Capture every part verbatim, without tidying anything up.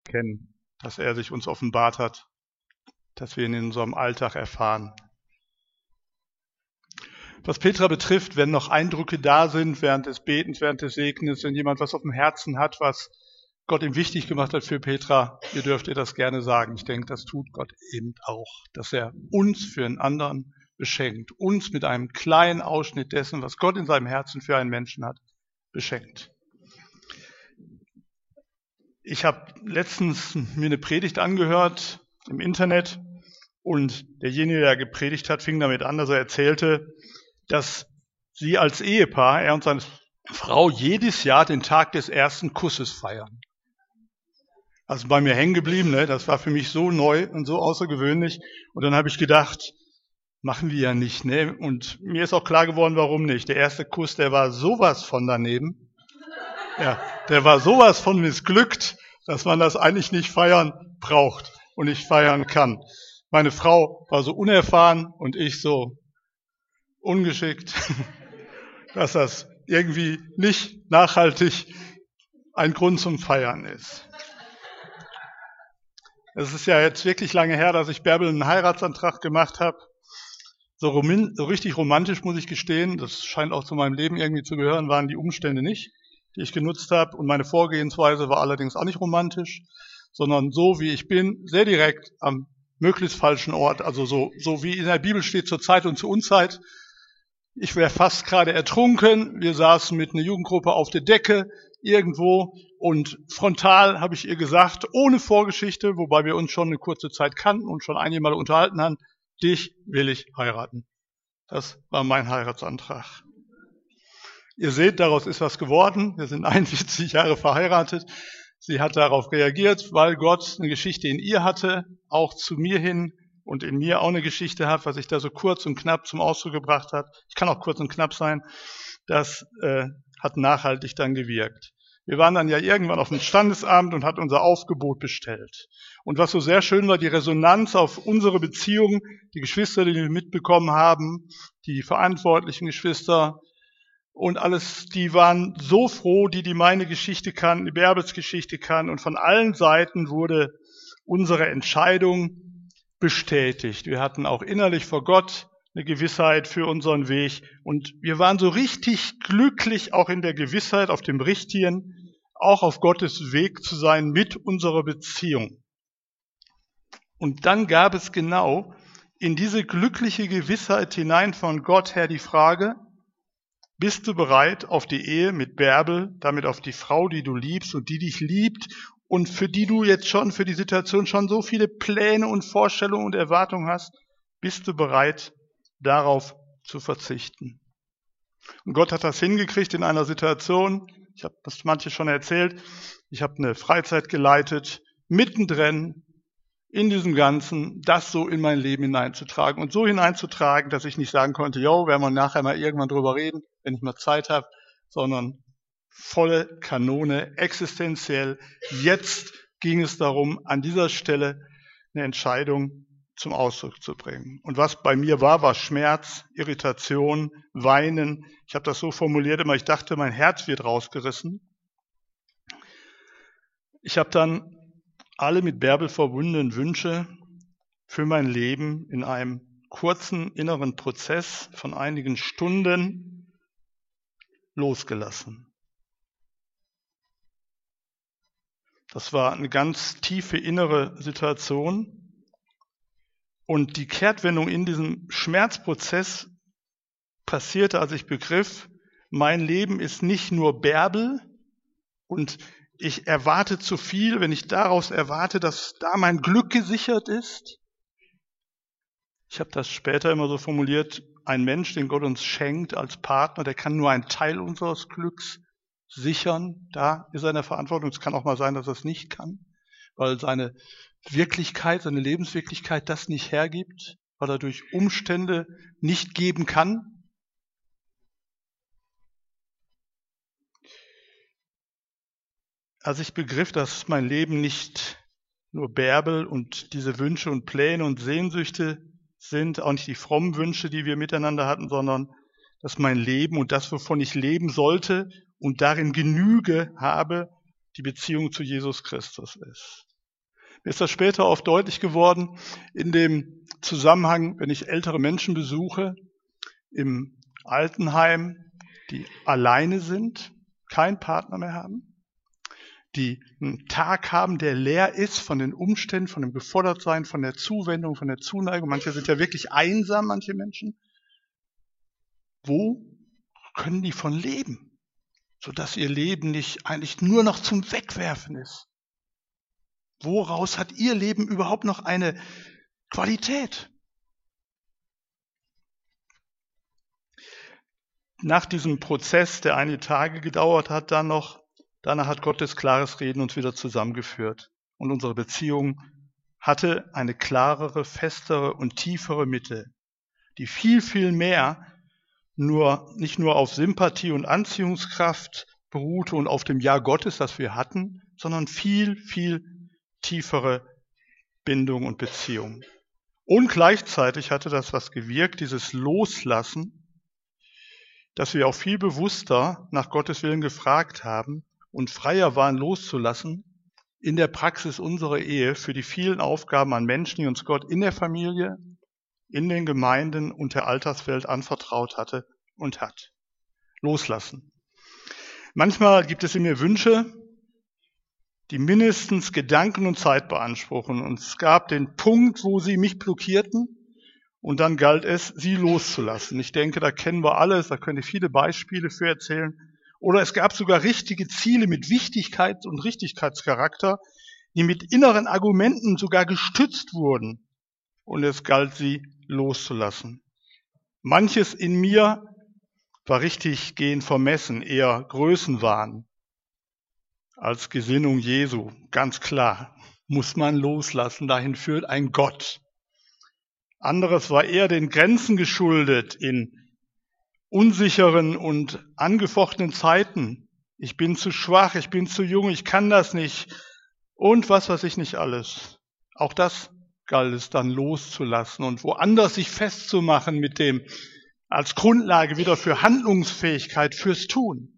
kennen, dass er sich uns offenbart hat, dass wir ihn in unserem Alltag erfahren. Was Petra betrifft, wenn noch Eindrücke da sind während des Betens, während des Segnens, wenn jemand was auf dem Herzen hat, was Gott ihm wichtig gemacht hat für Petra, ihr dürft ihr das gerne sagen. Ich denke, das tut Gott eben auch, dass er uns für einen anderen beschenkt, uns mit einem kleinen Ausschnitt dessen, was Gott in seinem Herzen für einen Menschen hat, beschenkt. Ich habe letztens mir eine Predigt angehört im Internet und derjenige, der gepredigt hat, fing damit an, dass er erzählte, dass sie als Ehepaar, er und seine Frau, jedes Jahr den Tag des ersten Kusses feiern. Also bei mir hängen geblieben, ne? Das war für mich so neu und so außergewöhnlich. Und dann habe ich gedacht, machen wir ja nicht, ne? Und mir ist auch klar geworden, warum nicht. Der erste Kuss, der war sowas von daneben. Ja, der war sowas von missglückt, dass man das eigentlich nicht feiern braucht und nicht feiern kann. Meine Frau war so unerfahren und ich so ungeschickt, dass das irgendwie nicht nachhaltig ein Grund zum Feiern ist. Es ist ja jetzt wirklich lange her, dass ich Bärbel einen Heiratsantrag gemacht habe. So, rom- so richtig romantisch, muss ich gestehen, das scheint auch zu meinem Leben irgendwie zu gehören, waren die Umstände nicht, die ich genutzt habe. Und meine Vorgehensweise war allerdings auch nicht romantisch, sondern so, wie ich bin, sehr direkt am möglichst falschen Ort. Also so, so wie in der Bibel steht, zur Zeit und zur Unzeit. Ich wäre fast gerade ertrunken. Wir saßen mit einer Jugendgruppe auf der Decke irgendwo und frontal habe ich ihr gesagt, ohne Vorgeschichte, wobei wir uns schon eine kurze Zeit kannten und schon einige Mal unterhalten haben, dich will ich heiraten. Das war mein Heiratsantrag. Ihr seht, daraus ist was geworden. Wir sind einundvierzig Jahre verheiratet. Sie hat darauf reagiert, weil Gott eine Geschichte in ihr hatte, auch zu mir hin und in mir auch eine Geschichte hat, was sich da so kurz und knapp zum Ausdruck gebracht hat. Ich kann auch kurz und knapp sein. Das äh, hat nachhaltig dann gewirkt. Wir waren dann ja irgendwann auf dem Standesamt und hat unser Aufgebot bestellt. Und was so sehr schön war, die Resonanz auf unsere Beziehung, die Geschwister, die wir mitbekommen haben, die verantwortlichen Geschwister und alles, die waren so froh, die, die meine Geschichte kannten, die Bärbels Geschichte kannten. Und von allen Seiten wurde unsere Entscheidung bestätigt. Wir hatten auch innerlich vor Gott eine Gewissheit für unseren Weg. Und wir waren so richtig glücklich, auch in der Gewissheit, auf dem Richtigen, auch auf Gottes Weg zu sein mit unserer Beziehung. Und dann gab es genau in diese glückliche Gewissheit hinein von Gott her die Frage, bist du bereit auf die Ehe mit Bärbel, damit auf die Frau, die du liebst und die dich liebt und für die du jetzt schon, für die Situation schon so viele Pläne und Vorstellungen und Erwartungen hast, bist du bereit, darauf zu verzichten? Und Gott hat das hingekriegt in einer Situation, ich habe das manche schon erzählt, ich habe eine Freizeit geleitet, mittendrin in diesem Ganzen, das so in mein Leben hineinzutragen und so hineinzutragen, dass ich nicht sagen konnte, jo, werden wir nachher mal irgendwann drüber reden, wenn ich mal Zeit habe, sondern volle Kanone, existenziell. Jetzt ging es darum, an dieser Stelle eine Entscheidung zum Ausdruck zu bringen. Und was bei mir war, war Schmerz, Irritation, Weinen. Ich habe das so formuliert immer, ich dachte, mein Herz wird rausgerissen. Ich habe dann alle mit Bärbel verbundenen Wünsche für mein Leben in einem kurzen inneren Prozess von einigen Stunden losgelassen. Das war eine ganz tiefe innere Situation. Und die Kehrtwendung in diesem Schmerzprozess passierte, als ich begriff, mein Leben ist nicht nur Bärbel und ich erwarte zu viel, wenn ich daraus erwarte, dass da mein Glück gesichert ist. Ich habe das später immer so formuliert, ein Mensch, den Gott uns schenkt als Partner, der kann nur einen Teil unseres Glücks sichern. Da ist er in der Verantwortung. Es kann auch mal sein, dass er es nicht kann, weil seine Wirklichkeit, seine Lebenswirklichkeit das nicht hergibt, weil er durch Umstände nicht geben kann. Als ich begriff, dass mein Leben nicht nur Bärbel und diese Wünsche und Pläne und Sehnsüchte sind, auch nicht die frommen Wünsche, die wir miteinander hatten, sondern dass mein Leben und das, wovon ich leben sollte und darin Genüge habe, die Beziehung zu Jesus Christus ist. Mir ist das später oft deutlich geworden, in dem Zusammenhang, wenn ich ältere Menschen besuche, im Altenheim, die alleine sind, keinen Partner mehr haben, die einen Tag haben, der leer ist von den Umständen, von dem Gefordertsein, von der Zuwendung, von der Zuneigung. Manche sind ja wirklich einsam, manche Menschen. Wo können die von leben, sodass ihr Leben nicht eigentlich nur noch zum Wegwerfen ist? Woraus hat ihr Leben überhaupt noch eine Qualität? Nach diesem Prozess, der einige Tage gedauert hat, dann noch, danach hat Gottes klares Reden uns wieder zusammengeführt. Und unsere Beziehung hatte eine klarere, festere und tiefere Mitte, die viel, viel mehr nur, nicht nur auf Sympathie und Anziehungskraft beruhte und auf dem Ja Gottes, das wir hatten, sondern viel, viel tiefere Bindung und Beziehung. Und gleichzeitig hatte das was gewirkt, dieses Loslassen, dass wir auch viel bewusster nach Gottes Willen gefragt haben und freier waren loszulassen in der Praxis unserer Ehe für die vielen Aufgaben an Menschen, die uns Gott in der Familie, in den Gemeinden und der Alterswelt anvertraut hatte und hat. Loslassen. Manchmal gibt es in mir Wünsche, die mindestens Gedanken und Zeit beanspruchen. Und es gab den Punkt, wo sie mich blockierten und dann galt es, sie loszulassen. Ich denke, da kennen wir alles, da könnt ihr viele Beispiele für erzählen. Oder es gab sogar richtige Ziele mit Wichtigkeit und Richtigkeitscharakter, die mit inneren Argumenten sogar gestützt wurden. Und es galt, sie loszulassen. Manches in mir war richtig gehend vermessen, eher Größenwahn als Gesinnung Jesu. Ganz klar, muss man loslassen, dahin führt ein Gott. Anderes war eher den Grenzen geschuldet in unsicheren und angefochtenen Zeiten. Ich bin zu schwach, ich bin zu jung, ich kann das nicht und was weiß ich nicht alles. Auch das galt es dann loszulassen und woanders sich festzumachen mit dem als Grundlage wieder für Handlungsfähigkeit, fürs Tun.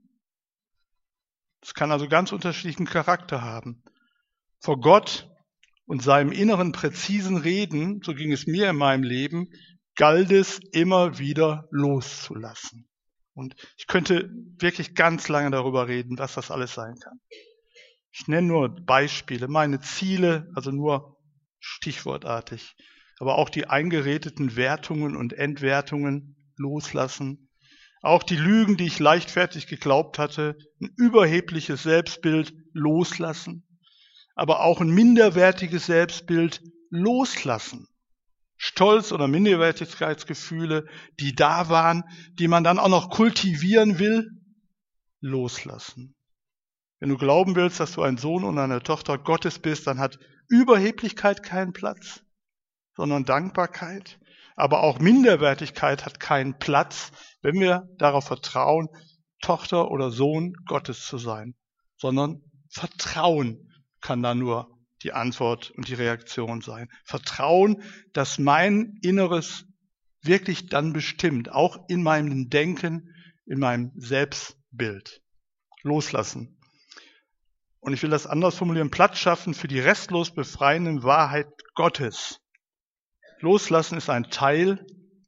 Es kann also ganz unterschiedlichen Charakter haben. Vor Gott und seinem inneren präzisen Reden, so ging es mir in meinem Leben, galt es immer wieder loszulassen. Und ich könnte wirklich ganz lange darüber reden, was das alles sein kann. Ich nenne nur Beispiele, meine Ziele, also nur stichwortartig, aber auch die eingeredeten Wertungen und Entwertungen loslassen. Auch die Lügen, die ich leichtfertig geglaubt hatte, ein überhebliches Selbstbild loslassen, aber auch ein minderwertiges Selbstbild loslassen. Stolz oder Minderwertigkeitsgefühle, die da waren, die man dann auch noch kultivieren will, loslassen. Wenn du glauben willst, dass du ein Sohn und eine Tochter Gottes bist, dann hat Überheblichkeit keinen Platz, sondern Dankbarkeit. Aber auch Minderwertigkeit hat keinen Platz, wenn wir darauf vertrauen, Tochter oder Sohn Gottes zu sein. Sondern Vertrauen kann da nur die Antwort und die Reaktion sein. Vertrauen, dass mein Inneres wirklich dann bestimmt, auch in meinem Denken, in meinem Selbstbild. Loslassen. Und ich will das anders formulieren, Platz schaffen für die restlos befreiende Wahrheit Gottes. Loslassen ist ein Teil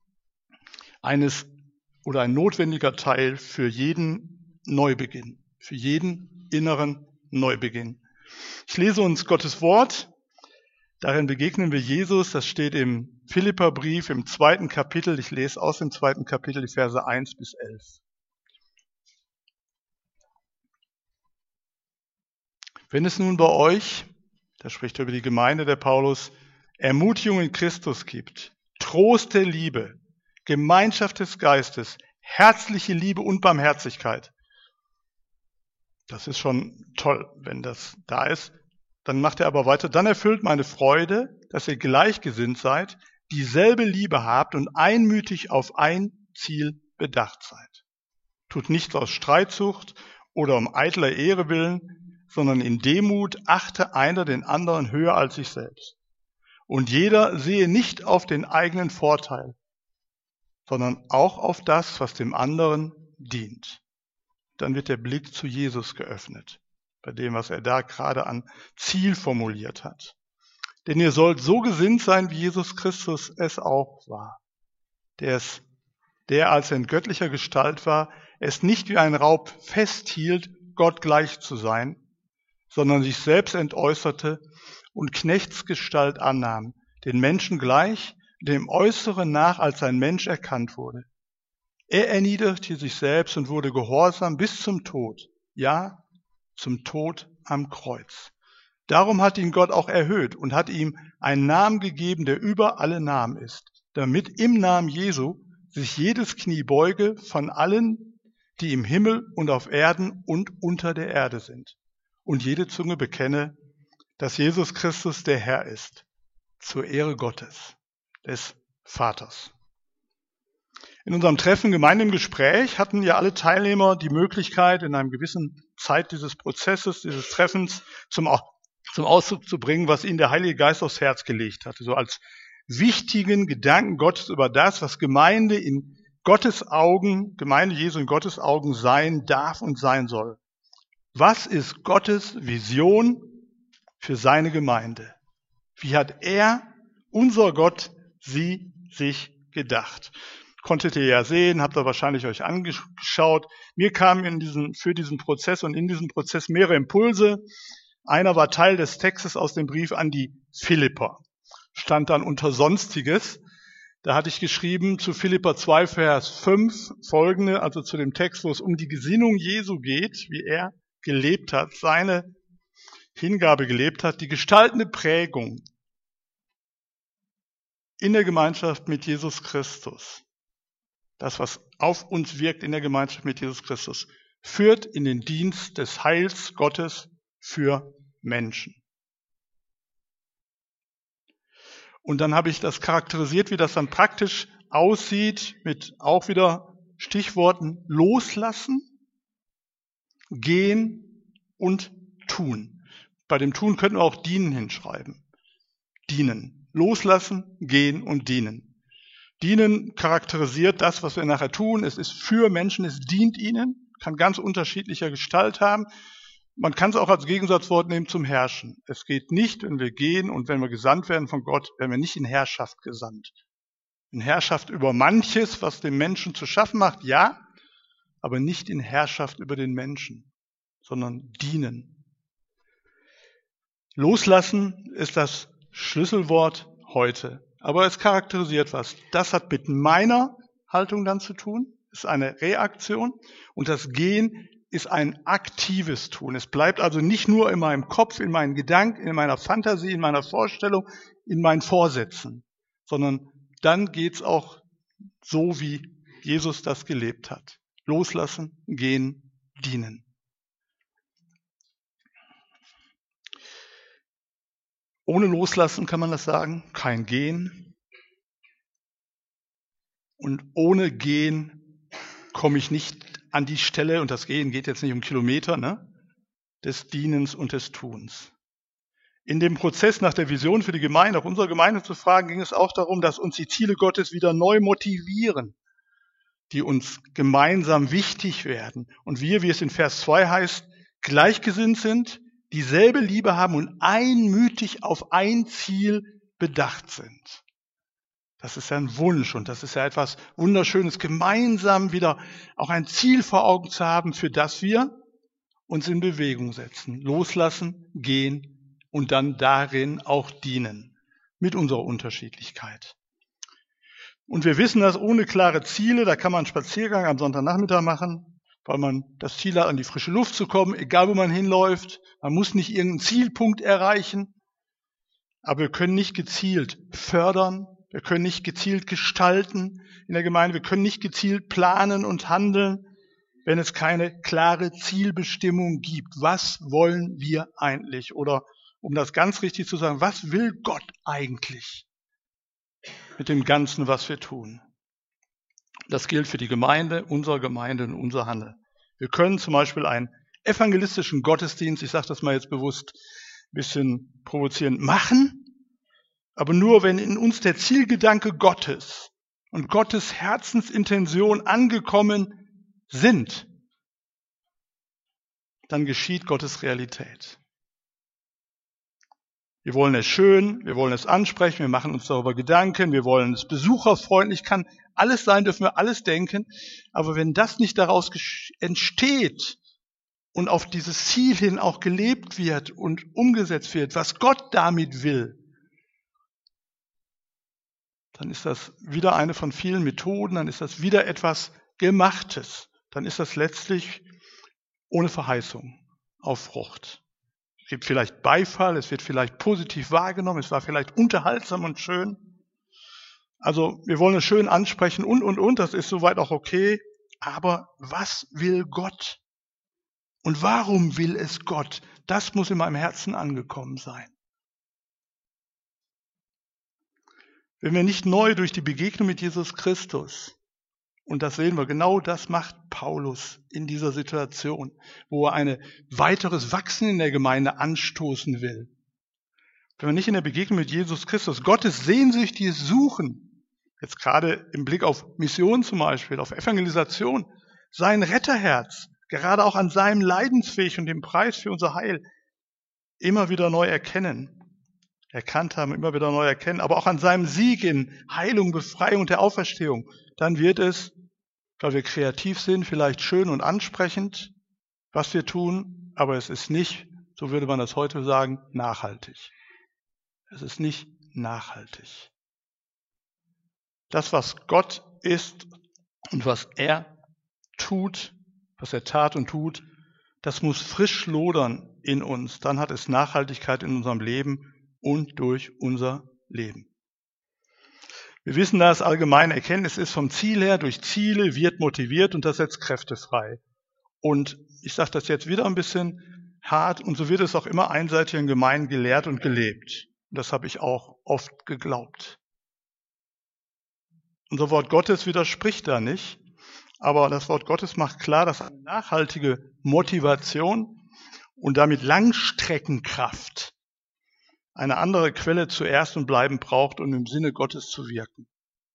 eines oder ein notwendiger Teil für jeden Neubeginn, für jeden inneren Neubeginn. Ich lese uns Gottes Wort, darin begegnen wir Jesus, das steht im Philipperbrief im zweiten Kapitel, ich lese aus dem zweiten Kapitel die Verse eins bis elf. Wenn es nun bei euch, da spricht er über die Gemeinde der Paulus, Ermutigung in Christus gibt, Trost der Liebe, Gemeinschaft des Geistes, herzliche Liebe und Barmherzigkeit. Das ist schon toll, wenn das da ist. Dann macht er aber weiter, dann erfüllt meine Freude, dass ihr gleichgesinnt seid, dieselbe Liebe habt und einmütig auf ein Ziel bedacht seid. Tut nichts aus Streitsucht oder um eitler Ehre willen, sondern in Demut achte einer den anderen höher als sich selbst. Und jeder sehe nicht auf den eigenen Vorteil, sondern auch auf das, was dem anderen dient. Dann wird der Blick zu Jesus geöffnet, bei dem, was er da gerade an Ziel formuliert hat. Denn ihr sollt so gesinnt sein, wie Jesus Christus es auch war. Der, es, der als er in göttlicher Gestalt war, es nicht wie ein Raub festhielt, Gott gleich zu sein, sondern sich selbst entäußerte und Knechtsgestalt annahm, den Menschen gleich, dem Äußeren nach als ein Mensch erkannt wurde. Er erniedrigte sich selbst und wurde gehorsam bis zum Tod, ja, zum Tod am Kreuz. Darum hat ihn Gott auch erhöht und hat ihm einen Namen gegeben, der über alle Namen ist, damit im Namen Jesu sich jedes Knie beuge von allen, die im Himmel und auf Erden und unter der Erde sind, und jede Zunge bekenne, dass Jesus Christus der Herr ist, zur Ehre Gottes, des Vaters. In unserem Treffen Gemeinde im Gespräch hatten ja alle Teilnehmer die Möglichkeit, in einer gewissen Zeit dieses Prozesses, dieses Treffens zum, zum Ausdruck zu bringen, was ihnen der Heilige Geist aufs Herz gelegt hatte, so als wichtigen Gedanken Gottes über das, was Gemeinde in Gottes Augen, Gemeinde Jesu in Gottes Augen sein darf und sein soll. Was ist Gottes Vision für seine Gemeinde? Wie hat er, unser Gott, sie sich gedacht? Konntet ihr ja sehen, habt ihr wahrscheinlich euch angeschaut. Mir kamen in diesen, für diesen Prozess und in diesem Prozess mehrere Impulse. Einer war Teil des Textes aus dem Brief an die Philipper. Stand dann unter Sonstiges. Da hatte ich geschrieben zu Philipper zwei, Vers fünf folgende, also zu dem Text, wo es um die Gesinnung Jesu geht, wie er gelebt hat, seine Hingabe gelebt hat, die gestaltende Prägung in der Gemeinschaft mit Jesus Christus. Das, was auf uns wirkt in der Gemeinschaft mit Jesus Christus, führt in den Dienst des Heils Gottes für Menschen. Und dann habe ich das charakterisiert, wie das dann praktisch aussieht, mit auch wieder Stichworten loslassen, gehen und tun. Bei dem Tun könnten wir auch dienen hinschreiben. Dienen. Loslassen, gehen und dienen. Dienen charakterisiert das, was wir nachher tun. Es ist für Menschen, es dient ihnen, kann ganz unterschiedlicher Gestalt haben. Man kann es auch als Gegensatzwort nehmen zum Herrschen. Es geht nicht, wenn wir gehen und wenn wir gesandt werden von Gott, werden wir nicht in Herrschaft gesandt. In Herrschaft über manches, was dem Menschen zu schaffen macht, ja, aber nicht in Herrschaft über den Menschen, sondern dienen. Loslassen ist das Schlüsselwort heute. Aber es charakterisiert was. Das hat mit meiner Haltung dann zu tun, ist eine Reaktion. Und das Gehen ist ein aktives Tun. Es bleibt also nicht nur in meinem Kopf, in meinen Gedanken, in meiner Fantasie, in meiner Vorstellung, in meinen Vorsätzen, sondern dann geht's auch so, wie Jesus das gelebt hat. Loslassen, gehen, dienen. Ohne Loslassen kann man das sagen, kein Gehen. Und ohne Gehen komme ich nicht an die Stelle, und das Gehen geht jetzt nicht um Kilometer, ne, des Dienens und des Tuns. In dem Prozess nach der Vision für die Gemeinde, auch unsere Gemeinde zu fragen, ging es auch darum, dass uns die Ziele Gottes wieder neu motivieren, die uns gemeinsam wichtig werden. Und wir, wie es in Vers zwei heißt, gleichgesinnt sind, dieselbe Liebe haben und einmütig auf ein Ziel bedacht sind. Das ist ja ein Wunsch und das ist ja etwas Wunderschönes, gemeinsam wieder auch ein Ziel vor Augen zu haben, für das wir uns in Bewegung setzen, loslassen, gehen und dann darin auch dienen, mit unserer Unterschiedlichkeit. Und wir wissen, dass ohne klare Ziele, da kann man einen Spaziergang am Sonntagnachmittag machen, weil man das Ziel hat, an die frische Luft zu kommen, egal wo man hinläuft. Man muss nicht irgendeinen Zielpunkt erreichen, aber wir können nicht gezielt fördern, wir können nicht gezielt gestalten in der Gemeinde, wir können nicht gezielt planen und handeln, wenn es keine klare Zielbestimmung gibt. Was wollen wir eigentlich? Oder um das ganz richtig zu sagen, was will Gott eigentlich mit dem Ganzen, was wir tun? Das gilt für die Gemeinde, unsere Gemeinde und unser Handeln. Wir können zum Beispiel einen evangelistischen Gottesdienst, ich sage das mal jetzt bewusst ein bisschen provozierend, machen, aber nur wenn in uns der Zielgedanke Gottes und Gottes Herzensintention angekommen sind, dann geschieht Gottes Realität. Wir wollen es schön, wir wollen es ansprechen, wir machen uns darüber Gedanken, wir wollen es besucherfreundlich, kann alles sein, dürfen wir alles denken. Aber wenn das nicht daraus entsteht und auf dieses Ziel hin auch gelebt wird und umgesetzt wird, was Gott damit will, dann ist das wieder eine von vielen Methoden, dann ist das wieder etwas Gemachtes. Dann ist das letztlich ohne Verheißung auf Frucht. Es gibt vielleicht Beifall, es wird vielleicht positiv wahrgenommen, es war vielleicht unterhaltsam und schön. Also wir wollen es schön ansprechen und, und, und, das ist soweit auch okay. Aber was will Gott? Und warum will es Gott? Das muss in meinem Herzen angekommen sein. Wenn wir nicht neu durch die Begegnung mit Jesus Christus, und das sehen wir, genau das macht Paulus in dieser Situation, wo er ein weiteres Wachsen in der Gemeinde anstoßen will. Wenn wir nicht in der Begegnung mit Jesus Christus Gottes sehnsüchtiges Suchen, jetzt gerade im Blick auf Mission zum Beispiel, auf Evangelisation, sein Retterherz, gerade auch an seinem Leidensweg und dem Preis für unser Heil, immer wieder neu erkennen, erkannt haben, immer wieder neu erkennen, aber auch an seinem Sieg in Heilung, Befreiung und der Auferstehung, dann wird es, weil wir kreativ sind, vielleicht schön und ansprechend, was wir tun, aber es ist nicht, so würde man das heute sagen, nachhaltig. Es ist nicht nachhaltig. Das, was Gott ist und was er tut, was er tat und tut, das muss frisch lodern in uns. Dann hat es Nachhaltigkeit in unserem Leben und durch unser Leben. Wir wissen, dass allgemeine Erkenntnis ist vom Ziel her, durch Ziele wird motiviert und das setzt Kräfte frei. Und ich sage das jetzt wieder ein bisschen hart und so wird es auch immer einseitig in Gemeinden gelehrt und gelebt. Das habe ich auch oft geglaubt. Unser Wort Gottes widerspricht da nicht, aber das Wort Gottes macht klar, dass eine nachhaltige Motivation und damit Langstreckenkraft eine andere Quelle zuerst und bleiben braucht, um im Sinne Gottes zu wirken.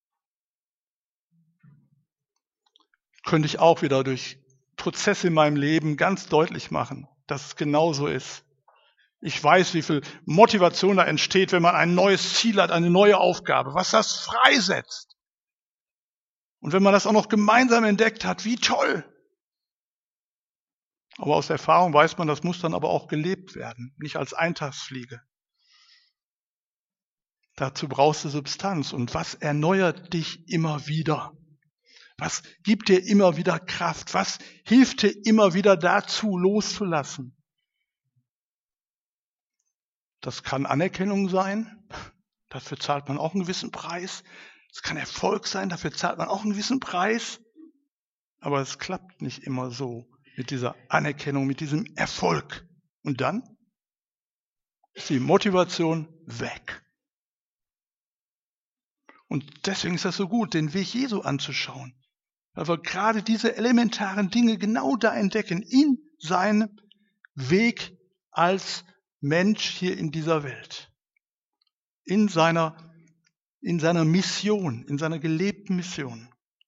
Könnte ich auch wieder durch Prozesse in meinem Leben ganz deutlich machen, dass es genauso ist. Ich weiß, wie viel Motivation da entsteht, wenn man ein neues Ziel hat, eine neue Aufgabe, was das freisetzt. Und wenn man das auch noch gemeinsam entdeckt hat, wie toll. Aber aus Erfahrung weiß man, das muss dann aber auch gelebt werden, nicht als Eintagsfliege. Dazu brauchst du Substanz. Und was erneuert dich immer wieder? Was gibt dir immer wieder Kraft? Was hilft dir immer wieder dazu, loszulassen? Das kann Anerkennung sein. Dafür zahlt man auch einen gewissen Preis. Es kann Erfolg sein. Dafür zahlt man auch einen gewissen Preis. Aber es klappt nicht immer so mit dieser Anerkennung, mit diesem Erfolg. Und dann ist die Motivation weg. Und deswegen ist das so gut, den Weg Jesu anzuschauen. Weil wir gerade diese elementaren Dinge genau da entdecken, in seinem Weg als Mensch hier in dieser Welt. In seiner, in seiner Mission, in seiner gelebten Mission.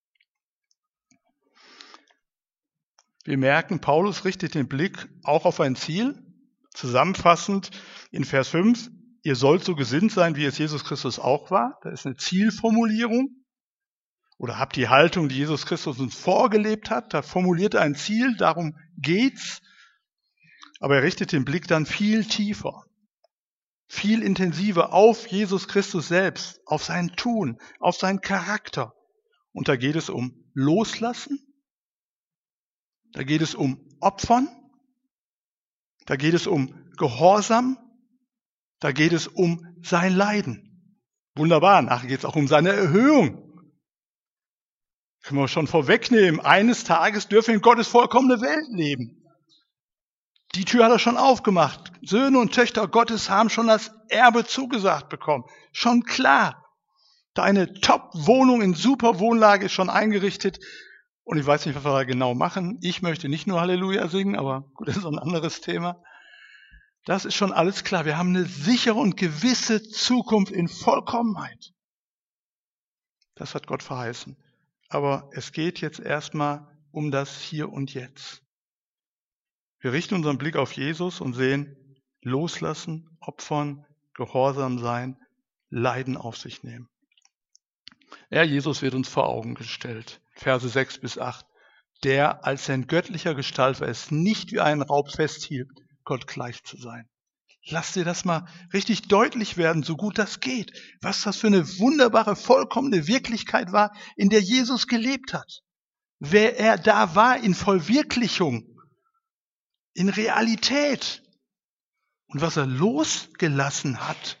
Wir merken, Paulus richtet den Blick auch auf ein Ziel. Zusammenfassend in Vers fünf, ihr sollt so gesinnt sein, wie es Jesus Christus auch war. Da ist eine Zielformulierung. Oder habt die Haltung, die Jesus Christus uns vorgelebt hat. Da formuliert er ein Ziel, darum geht's. Aber er richtet den Blick dann viel tiefer, viel intensiver auf Jesus Christus selbst, auf sein Tun, auf seinen Charakter. Und da geht es um Loslassen. Da geht es um Opfern. Da geht es um Gehorsam. Da geht es um sein Leiden. Wunderbar, nachher geht es auch um seine Erhöhung. Können wir schon vorwegnehmen, eines Tages dürfen wir in Gottes vollkommene Welt leben. Die Tür hat er schon aufgemacht. Söhne und Töchter Gottes haben schon das Erbe zugesagt bekommen. Schon klar. Deine Top-Wohnung in super Wohnlage ist schon eingerichtet. Und ich weiß nicht, was wir da genau machen. Ich möchte nicht nur Halleluja singen, aber gut, das ist ein anderes Thema. Das ist schon alles klar. Wir haben eine sichere und gewisse Zukunft in Vollkommenheit. Das hat Gott verheißen. Aber es geht jetzt erstmal um das Hier und Jetzt. Wir richten unseren Blick auf Jesus und sehen, loslassen, opfern, gehorsam sein, Leiden auf sich nehmen. Ja, Jesus wird uns vor Augen gestellt. Verse sechs bis acht. Der, als er in göttlicher Gestalt war, es nicht wie einen Raub festhielt, Gott gleich zu sein. Lass dir das mal richtig deutlich werden, so gut das geht. Was das für eine wunderbare, vollkommene Wirklichkeit war, in der Jesus gelebt hat. Wer er da war in Verwirklichung, in Realität. Und was er losgelassen hat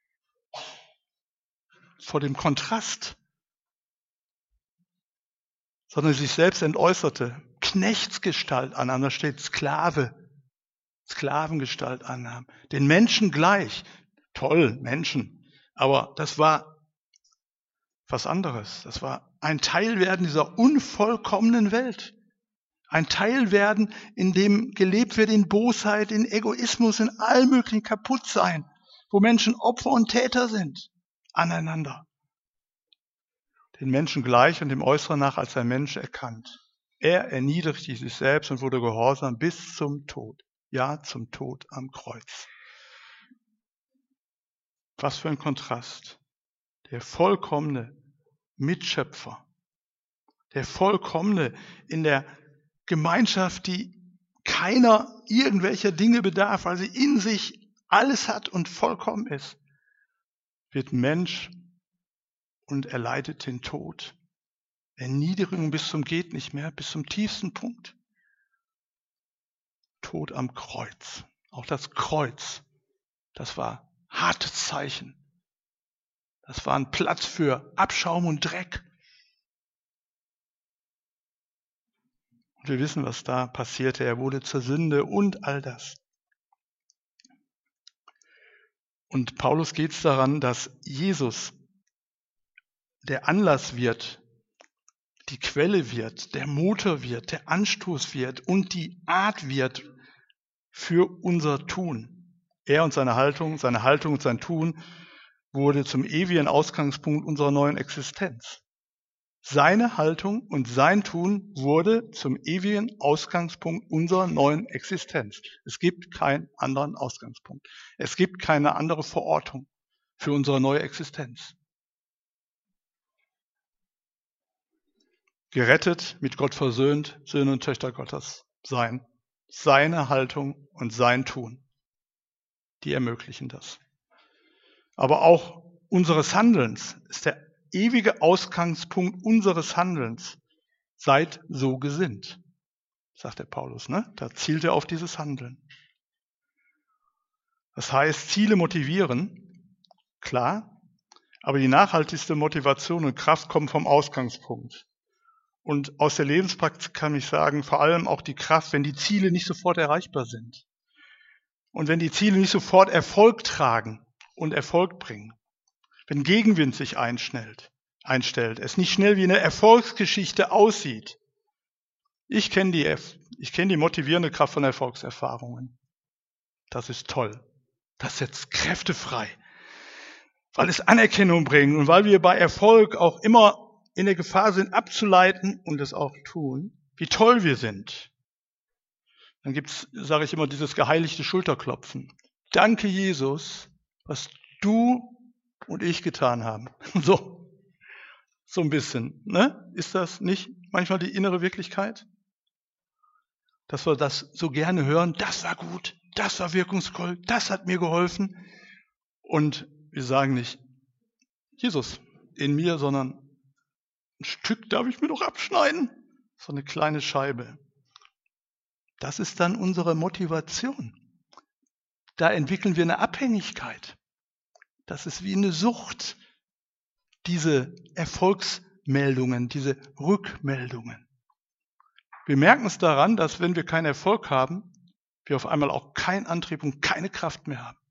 vor dem Kontrast. Sondern sich selbst entäußerte, Knechtsgestalt annahm, da steht Sklave, Sklavengestalt annahm, den Menschen gleich. Toll, Menschen. Aber das war was anderes. Das war ein Teilwerden dieser unvollkommenen Welt. Ein Teilwerden, in dem gelebt wird in Bosheit, in Egoismus, in allem möglichen Kaputtsein, wo Menschen Opfer und Täter sind, aneinander. Den Menschen gleich und dem Äußeren nach als ein Mensch erkannt. Er erniedrigte sich selbst und wurde gehorsam bis zum Tod. Ja, zum Tod am Kreuz. Was für ein Kontrast. Der vollkommene Mitschöpfer. Der vollkommene in der Gemeinschaft, die keiner irgendwelcher Dinge bedarf, weil sie in sich alles hat und vollkommen ist, wird Mensch und erleidet den Tod. Erniedrigung bis zum geht nicht mehr, bis zum tiefsten Punkt. Tod am Kreuz. Auch das Kreuz, das war hartes Zeichen. Das war ein Platz für Abschaum und Dreck. Und wir wissen, was da passierte. Er wurde zur Sünde und all das. Und Paulus geht es daran, dass Jesus der Anlass wird, die Quelle wird, der Motor wird, der Anstoß wird und die Art wird für unser Tun. Er und seine Haltung, seine Haltung und sein Tun wurde zum ewigen Ausgangspunkt unserer neuen Existenz. Seine Haltung und sein Tun wurde zum ewigen Ausgangspunkt unserer neuen Existenz. Es gibt keinen anderen Ausgangspunkt. Es gibt keine andere Verortung für unsere neue Existenz. Gerettet, mit Gott versöhnt, Söhne und Töchter Gottes sein. Seine Haltung und sein Tun, die ermöglichen das. Aber auch unseres Handelns ist der ewige Ausgangspunkt unseres Handelns. Seid so gesinnt, sagt der Paulus. Ne? Da zielt er auf dieses Handeln. Das heißt, Ziele motivieren, klar, aber die nachhaltigste Motivation und Kraft kommen vom Ausgangspunkt. Und aus der Lebenspraxis kann ich sagen, vor allem auch die Kraft, wenn die Ziele nicht sofort erreichbar sind. Und wenn die Ziele nicht sofort Erfolg tragen und Erfolg bringen. Wenn Gegenwind sich einstellt, einstellt, es nicht schnell wie eine Erfolgsgeschichte aussieht. Ich kenne die, ich kenne die motivierende Kraft von Erfolgserfahrungen. Das ist toll. Das setzt Kräfte frei. Weil es Anerkennung bringt und weil wir bei Erfolg auch immer in der Gefahr sind, abzuleiten und es auch tun, wie toll wir sind. Dann gibt's, sage ich immer, dieses geheiligte Schulterklopfen. Danke, Jesus, was du und ich getan haben. So, so ein bisschen. Ne? Ist das nicht manchmal die innere Wirklichkeit? Dass wir das so gerne hören, das war gut, das war wirkungsvoll, das hat mir geholfen. Und wir sagen nicht, Jesus in mir, sondern ein Stück darf ich mir doch abschneiden. So eine kleine Scheibe. Das ist dann unsere Motivation. Da entwickeln wir eine Abhängigkeit. Das ist wie eine Sucht. Diese Erfolgsmeldungen, diese Rückmeldungen. Wir merken es daran, dass wenn wir keinen Erfolg haben, wir auf einmal auch keinen Antrieb und keine Kraft mehr haben.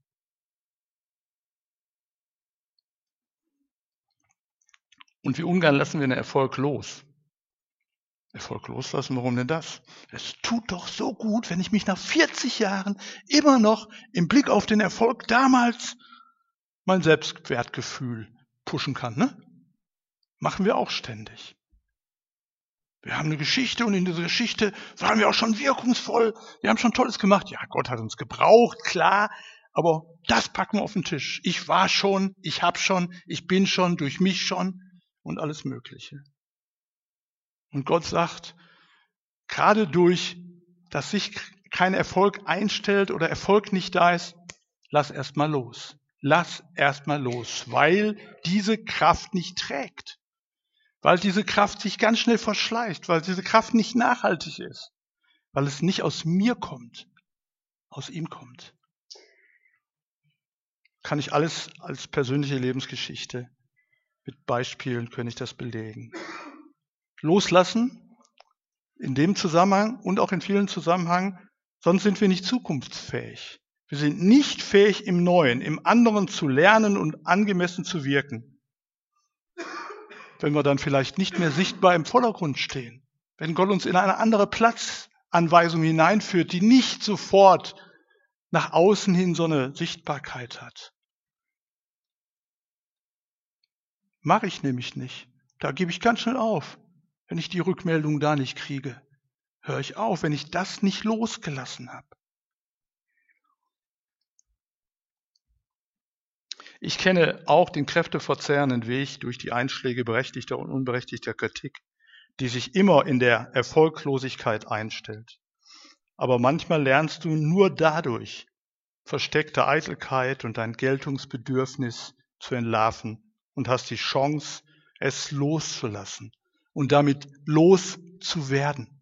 Und wie ungern lassen wir einen Erfolg los. Erfolg loslassen, warum denn das? Es tut doch so gut, wenn ich mich nach vierzig Jahren immer noch im Blick auf den Erfolg damals mein Selbstwertgefühl pushen kann. Ne? Machen wir auch ständig. Wir haben eine Geschichte und in dieser Geschichte waren wir auch schon wirkungsvoll. Wir haben schon Tolles gemacht. Ja, Gott hat uns gebraucht, klar. aber das packen wir auf den Tisch. Ich war schon, ich hab schon, ich bin schon, durch mich schon und alles Mögliche. Und Gott sagt, gerade durch, dass sich kein Erfolg einstellt oder Erfolg nicht da ist, lass erst mal los. Lass erst mal los, weil diese Kraft nicht trägt. Weil diese Kraft sich ganz schnell verschleicht, weil diese Kraft nicht nachhaltig ist. Weil es nicht aus mir kommt, aus ihm kommt. Kann ich alles als persönliche Lebensgeschichte mit Beispielen, kann ich das belegen. Loslassen, in dem Zusammenhang und auch in vielen Zusammenhängen, sonst sind wir nicht zukunftsfähig. Wir sind nicht fähig, im Neuen, im anderen zu lernen und angemessen zu wirken. Wenn wir dann vielleicht nicht mehr sichtbar im Vordergrund stehen. Wenn Gott uns in eine andere Platzanweisung hineinführt, die nicht sofort nach außen hin so eine Sichtbarkeit hat. Mache ich nämlich nicht. Da gebe ich ganz schnell auf. Wenn ich die Rückmeldung da nicht kriege, höre ich auf, wenn ich das nicht losgelassen habe. Ich kenne auch den kräfteverzehrenden Weg durch die Einschläge berechtigter und unberechtigter Kritik, die sich immer in der Erfolglosigkeit einstellt. Aber manchmal lernst du nur dadurch, versteckte Eitelkeit und dein Geltungsbedürfnis zu entlarven und hast die Chance, es loszulassen und damit loszuwerden.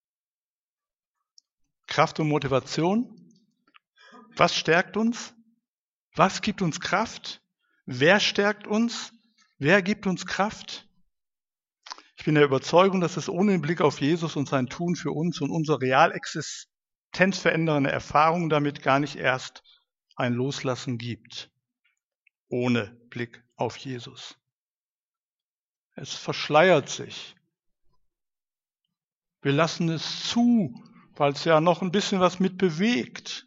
Kraft und Motivation. Was stärkt uns? Was gibt uns Kraft? Wer stärkt uns? Wer gibt uns Kraft? Ich bin der Überzeugung, dass es ohne den Blick auf Jesus und sein Tun für uns und unsere real existenzverändernde Erfahrung damit gar nicht erst ein Loslassen gibt. Ohne Blick auf Jesus. Es verschleiert sich. Wir lassen es zu, weil es ja noch ein bisschen was mit bewegt.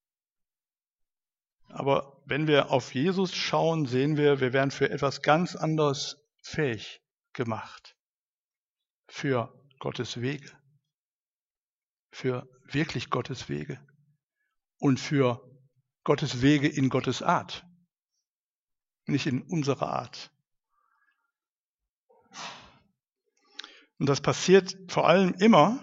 Aber wenn wir auf Jesus schauen, sehen wir, wir werden für etwas ganz anderes fähig gemacht. Für Gottes Wege. Für wirklich Gottes Wege. Und für Gottes Wege in Gottes Art. Nicht in unserer Art. Und das passiert vor allem immer,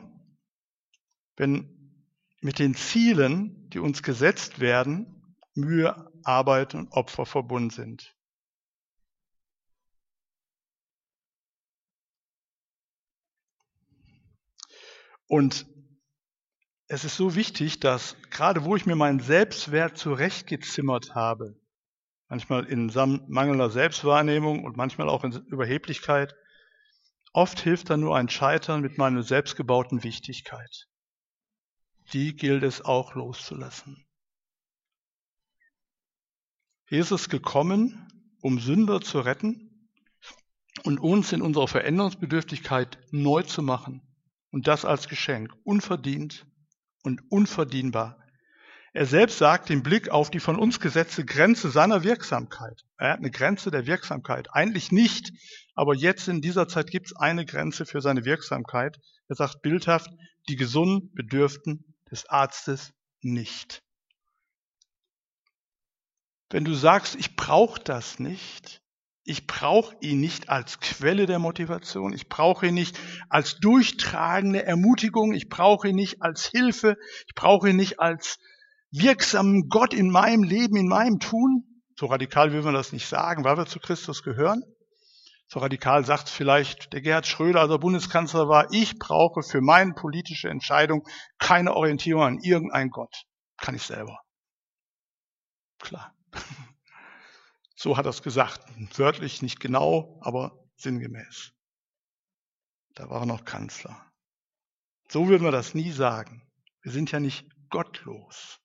wenn mit den Zielen, die uns gesetzt werden, Mühe, Arbeit und Opfer verbunden sind. Und es ist so wichtig, dass gerade wo ich mir meinen Selbstwert zurechtgezimmert habe, manchmal in mangelnder Selbstwahrnehmung und manchmal auch in Überheblichkeit, oft hilft dann nur ein Scheitern mit meiner selbstgebauten Wichtigkeit. Die gilt es auch loszulassen. Jesus ist gekommen, um Sünder zu retten und uns in unserer Veränderungsbedürftigkeit neu zu machen. Und das als Geschenk, unverdient und unverdienbar. Er selbst sagt im Blick auf die von uns gesetzte Grenze seiner Wirksamkeit. Er hat eine Grenze der Wirksamkeit. Eigentlich nicht, aber jetzt in dieser Zeit gibt es eine Grenze für seine Wirksamkeit. Er sagt bildhaft, die Gesunden bedürften des Arztes nicht. Wenn du sagst, ich brauche das nicht, ich brauche ihn nicht als Quelle der Motivation, ich brauche ihn nicht als durchtragende Ermutigung, ich brauche ihn nicht als Hilfe, ich brauche ihn nicht als wirksamen Gott in meinem Leben, in meinem Tun. So radikal will man das nicht sagen, weil wir zu Christus gehören. So radikal sagt vielleicht der Gerhard Schröder, als er Bundeskanzler war, ich brauche für meine politische Entscheidung keine Orientierung an irgendeinen Gott. Kann ich selber. Klar. So hat er es gesagt. Wörtlich nicht genau, aber sinngemäß. Da war er noch Kanzler. So würden wir das nie sagen. Wir sind ja nicht gottlos.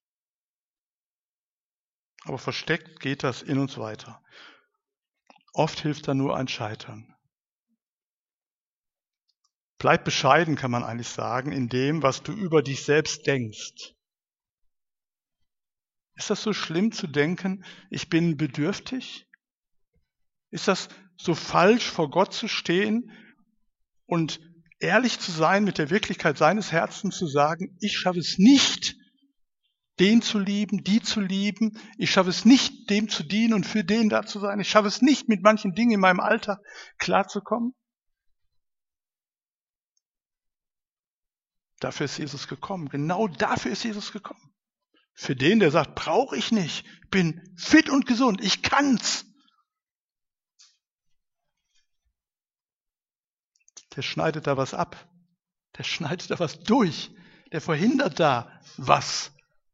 Aber versteckt geht das in uns weiter. Oft hilft da nur ein Scheitern. Bleib bescheiden, kann man eigentlich sagen, in dem, was du über dich selbst denkst. Ist das so schlimm zu denken, ich bin bedürftig? Ist das so falsch, vor Gott zu stehen und ehrlich zu sein mit der Wirklichkeit seines Herzens, zu sagen, ich schaffe es nicht, den zu lieben, die zu lieben. Ich schaffe es nicht, dem zu dienen und für den da zu sein. Ich schaffe es nicht, mit manchen Dingen in meinem Alltag klarzukommen. Dafür ist Jesus gekommen. Genau dafür ist Jesus gekommen. Für den, der sagt, brauche ich nicht, bin fit und gesund, ich kann's. Der schneidet da was ab. Der schneidet da was durch. Der verhindert da was.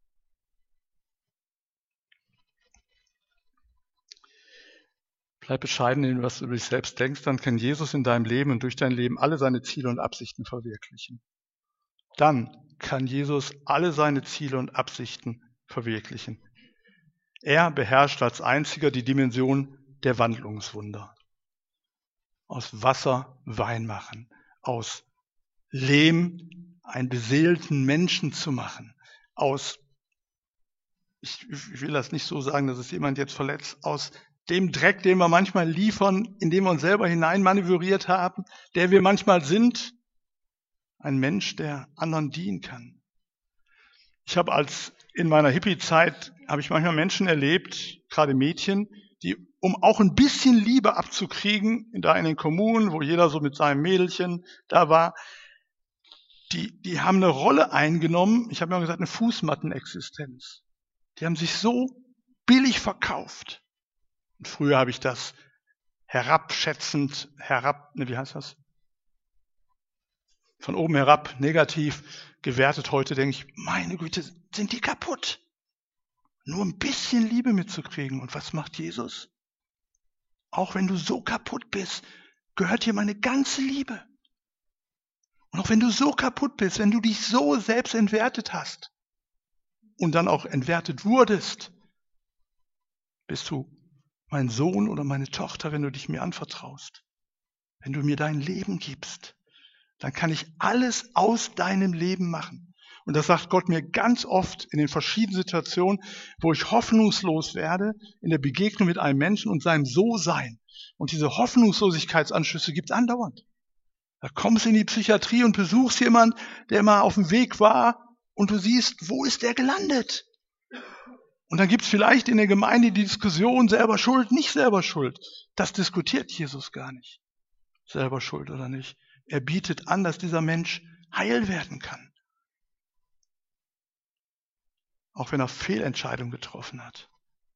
Bleib bescheiden in dem, was du über dich selbst denkst, dann kann Jesus in deinem Leben und durch dein Leben alle seine Ziele und Absichten verwirklichen. Dann kann Jesus alle seine Ziele und Absichten verwirklichen. Er beherrscht als einziger die Dimension der Wandlungswunder. Aus Wasser Wein machen, aus Lehm einen beseelten Menschen zu machen, aus, ich, ich will das nicht so sagen, dass es jemand jetzt verletzt, aus dem Dreck, den wir manchmal liefern, in den wir uns selber hineinmanövriert haben, der wir manchmal sind, ein Mensch, der anderen dienen kann. Ich habe als in meiner Hippie-Zeit, habe ich manchmal Menschen erlebt, gerade Mädchen, die, um auch ein bisschen Liebe abzukriegen, da in den Kommunen, wo jeder so mit seinem Mädelchen da war, die, die haben eine Rolle eingenommen, ich habe mir gesagt, eine Fußmattenexistenz. Die haben sich so billig verkauft. Und früher habe ich das herabschätzend, herab, ne, wie heißt das? Von oben herab negativ gewertet. Heute denke ich, meine Güte, sind die kaputt. Nur ein bisschen Liebe mitzukriegen. Und was macht Jesus? Auch wenn du so kaputt bist, gehört dir meine ganze Liebe. Und auch wenn du so kaputt bist, wenn du dich so selbst entwertet hast und dann auch entwertet wurdest, bist du mein Sohn oder meine Tochter, wenn du dich mir anvertraust. Wenn du mir dein Leben gibst, dann kann ich alles aus deinem Leben machen. Und das sagt Gott mir ganz oft in den verschiedenen Situationen, wo ich hoffnungslos werde, in der Begegnung mit einem Menschen und seinem So-Sein. Und diese Hoffnungslosigkeitsanschlüsse gibt es andauernd. Da kommst du in die Psychiatrie und besuchst jemanden, der mal auf dem Weg war und du siehst, wo ist der gelandet? Und dann gibt es vielleicht in der Gemeinde die Diskussion, selber schuld, nicht selber schuld. Das diskutiert Jesus gar nicht. Selber schuld oder nicht. Er bietet an, dass dieser Mensch heil werden kann. Auch wenn er Fehlentscheidungen getroffen hat.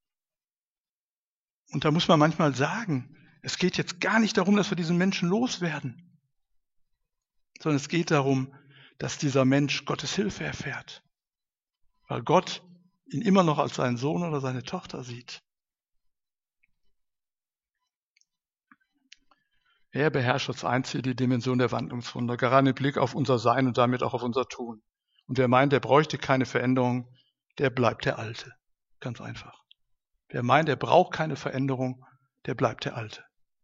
Und da muss man manchmal sagen, es geht jetzt gar nicht darum, dass wir diesen Menschen loswerden, sondern es geht darum, dass dieser Mensch Gottes Hilfe erfährt. Weil Gott ihn immer noch als seinen Sohn oder seine Tochter sieht. Er beherrscht als Einzige die Dimension der Wandlungswunder, gerade mit Blick auf unser Sein und damit auch auf unser Tun. Und wer meint, der bräuchte keine Veränderung, der bleibt der Alte. Ganz einfach. Wer meint, er braucht keine Veränderung, der bleibt der Alte.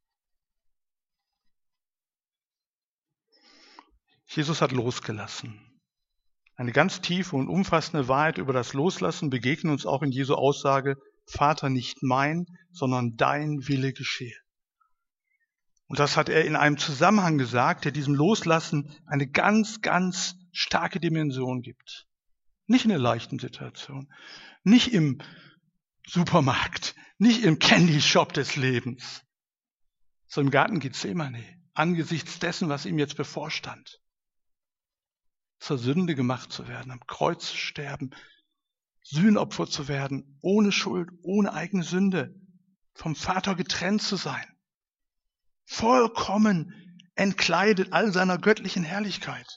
Jesus hat losgelassen. Eine ganz tiefe und umfassende Wahrheit über das Loslassen begegnet uns auch in Jesu Aussage, Vater, nicht mein, sondern dein Wille geschehe. Und das hat er in einem Zusammenhang gesagt, der diesem Loslassen eine ganz, ganz starke Dimension gibt. Nicht in der leichten Situation, nicht im Supermarkt, nicht im Candy Shop des Lebens, sondern im Garten Gethsemane, angesichts dessen, was ihm jetzt bevorstand. Zur Sünde gemacht zu werden, am Kreuz zu sterben, Sühnopfer zu werden, ohne Schuld, ohne eigene Sünde, vom Vater getrennt zu sein, vollkommen entkleidet all seiner göttlichen Herrlichkeit.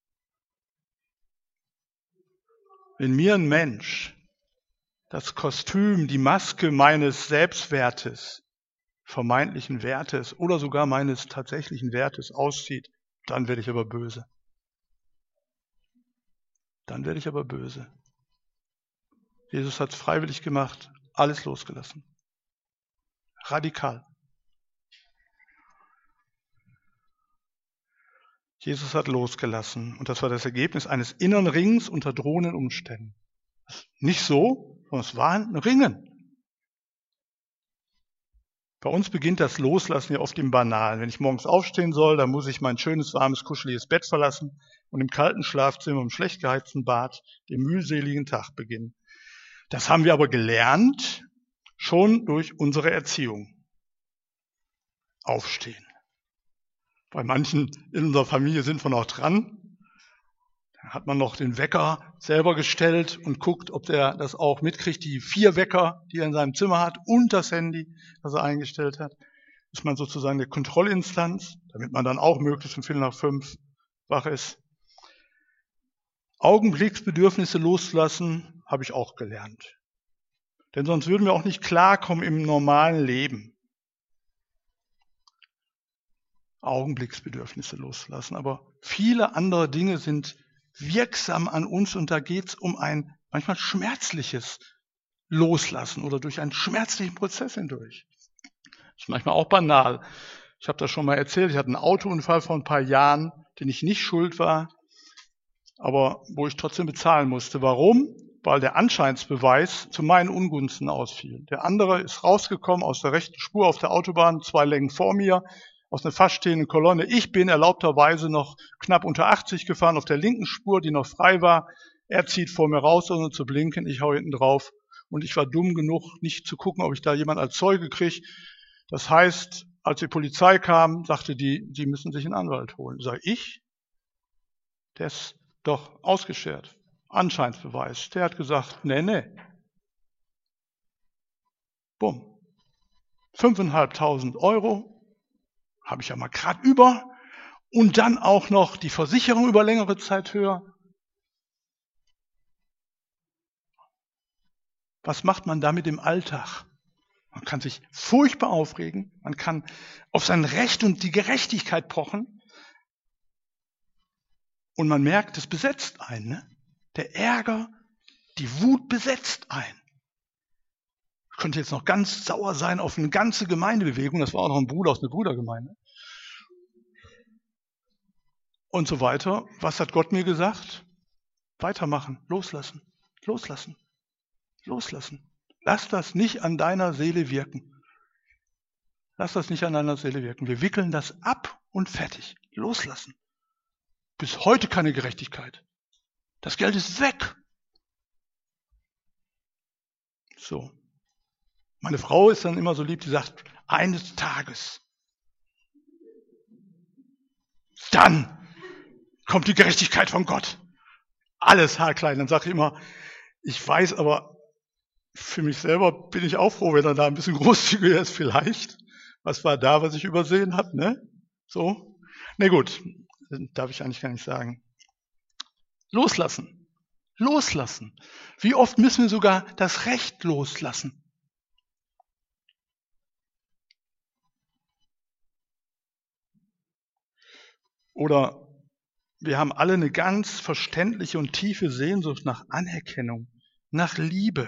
Wenn mir ein Mensch das Kostüm, die Maske meines Selbstwertes, vermeintlichen Wertes oder sogar meines tatsächlichen Wertes auszieht, dann werde ich aber böse. Dann werde ich aber böse. Jesus hat es freiwillig gemacht, alles losgelassen. Radikal. Jesus hat losgelassen und das war das Ergebnis eines inneren Ringens unter drohenden Umständen. Nicht so, sondern es war ein Ringen. Bei uns beginnt das Loslassen ja oft im Banalen. Wenn ich morgens aufstehen soll, dann muss ich mein schönes, warmes, kuscheliges Bett verlassen und im kalten Schlafzimmer, im schlecht geheizten Bad den mühseligen Tag beginnen. Das haben wir aber gelernt, schon durch unsere Erziehung. Aufstehen. Bei manchen in unserer Familie sind wir noch dran. Da hat man noch den Wecker selber gestellt und guckt, ob der das auch mitkriegt. Die vier Wecker, die er in seinem Zimmer hat und das Handy, das er eingestellt hat, ist man sozusagen eine Kontrollinstanz, damit man dann auch möglichst um Viertel nach fünf wach ist. Augenblicksbedürfnisse loslassen, habe ich auch gelernt. Denn sonst würden wir auch nicht klarkommen im normalen Leben. Augenblicksbedürfnisse loslassen. Aber viele andere Dinge sind wirksam an uns und da geht es um ein manchmal schmerzliches Loslassen oder durch einen schmerzlichen Prozess hindurch. Das ist manchmal auch banal. Ich habe das schon mal erzählt, ich hatte einen Autounfall vor ein paar Jahren, den ich nicht schuld war, aber wo ich trotzdem bezahlen musste. Warum? Weil der Anscheinsbeweis zu meinen Ungunsten ausfiel. Der andere ist rausgekommen aus der rechten Spur auf der Autobahn, zwei Längen vor mir, aus einer fast stehenden Kolonne. Ich bin erlaubterweise noch knapp unter achtzig gefahren auf der linken Spur, die noch frei war. Er zieht vor mir raus, ohne zu blinken. Ich hau hinten drauf. Und ich war dumm genug, nicht zu gucken, ob ich da jemand als Zeuge kriege. Das heißt, als die Polizei kam, sagte die, die müssen sich einen Anwalt holen. Sag ich? Der ist doch ausgeschert. Anscheinsbeweis. Der hat gesagt, nee, nee. Bumm. fünftausendfünfhundert Euro. Habe ich ja mal gerade über. Und dann auch noch die Versicherung über längere Zeit höher. Was macht man damit im Alltag? Man kann sich furchtbar aufregen. Man kann auf sein Recht und die Gerechtigkeit pochen. Und man merkt, es besetzt einen. Ne? Der Ärger, die Wut besetzt einen. Ich könnte jetzt noch ganz sauer sein auf eine ganze Gemeindebewegung. Das war auch noch ein Bruder aus einer Brudergemeinde. Und so weiter. Was hat Gott mir gesagt? Weitermachen, loslassen, loslassen, loslassen. Lass das nicht an deiner Seele wirken. Lass das nicht an deiner Seele wirken. Wir wickeln das ab und fertig. Loslassen. Bis heute keine Gerechtigkeit. Das Geld ist weg. So. Meine Frau ist dann immer so lieb, die sagt, eines Tages, dann kommt die Gerechtigkeit von Gott. Alles haarklein. Dann sage ich immer, ich weiß, aber für mich selber bin ich auch froh, wenn er da ein bisschen großzügiger ist vielleicht. Was war da, was ich übersehen habe, ne? So. Na gut, darf ich eigentlich gar nicht sagen. Loslassen. Loslassen. Wie oft müssen wir sogar das Recht loslassen? Oder wir haben alle eine ganz verständliche und tiefe Sehnsucht nach Anerkennung, nach Liebe.